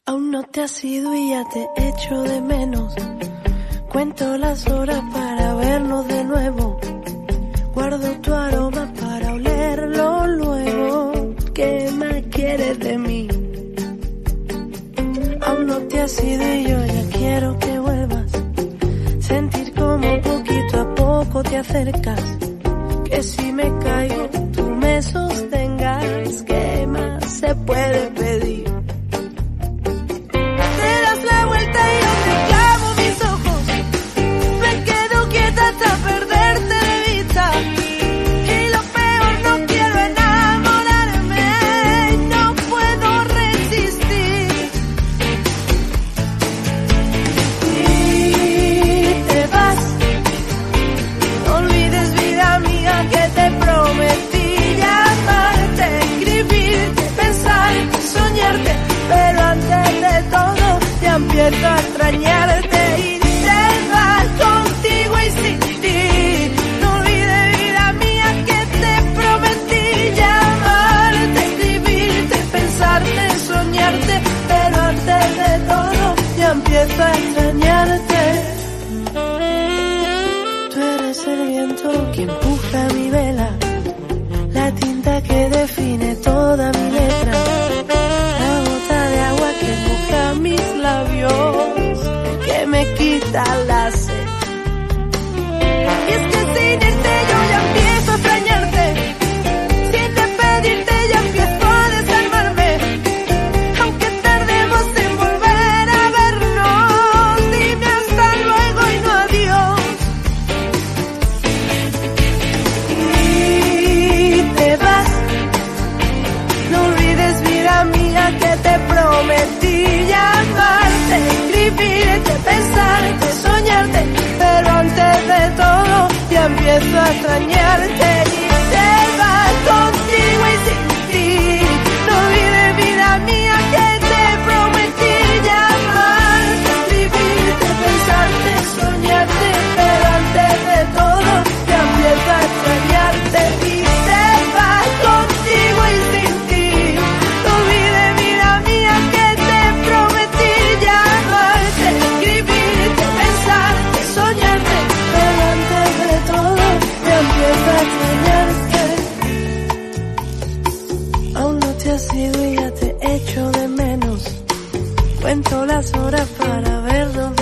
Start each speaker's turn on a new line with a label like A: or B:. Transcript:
A: Aún no te has ido y ya te echo de menos. Cuento las horas para vernos de nuevo. Guardo tu aroma para olerlo luego. ¿Qué más quieres de mí? Aún no te has ido y yo ya quiero que vuelvas. Sentir como poquito a poco te acercas. Que si me caigo tú me sostengas. ¿Qué más se puede pedir? Empiezo a extrañarte y te vas contigo y sin ti. No olvides, vida mía, que te prometí llamarte, escribirte, pensarte, soñarte, pero antes de todo ya empiezo a extrañarte. Tú eres el viento que empuja mi vela, la tinta que define toda mi letra, la gota de agua que moja mis labios, que me quita la sed. Y es que sin irte yo ya empiezo a extrañarte, sin despedirte ya empiezo a desarmarme. Aunque tardemos en volver a vernos, dime hasta luego y no adiós. Y te vas, no olvides, vida mía, que te prometí llamarte, escribirte, pensarte, soñarte, pero antes de todo ya empiezo a extrañarte y te vas contigo y sin ti. No olvides, vida mía, que te prometí llamarte, escribirte, pensarte, soñarte, pero antes de todo ya empiezo a extrañarte y te vas contigo y sin ti. No olvides, vida mía, que te prometí llamarte, escribirte, pensarte, soñarte, pero antes de todo ya empiezo a extrañarte. Aún no te has ido y ya te echo de menos. Cuento las horas para vernos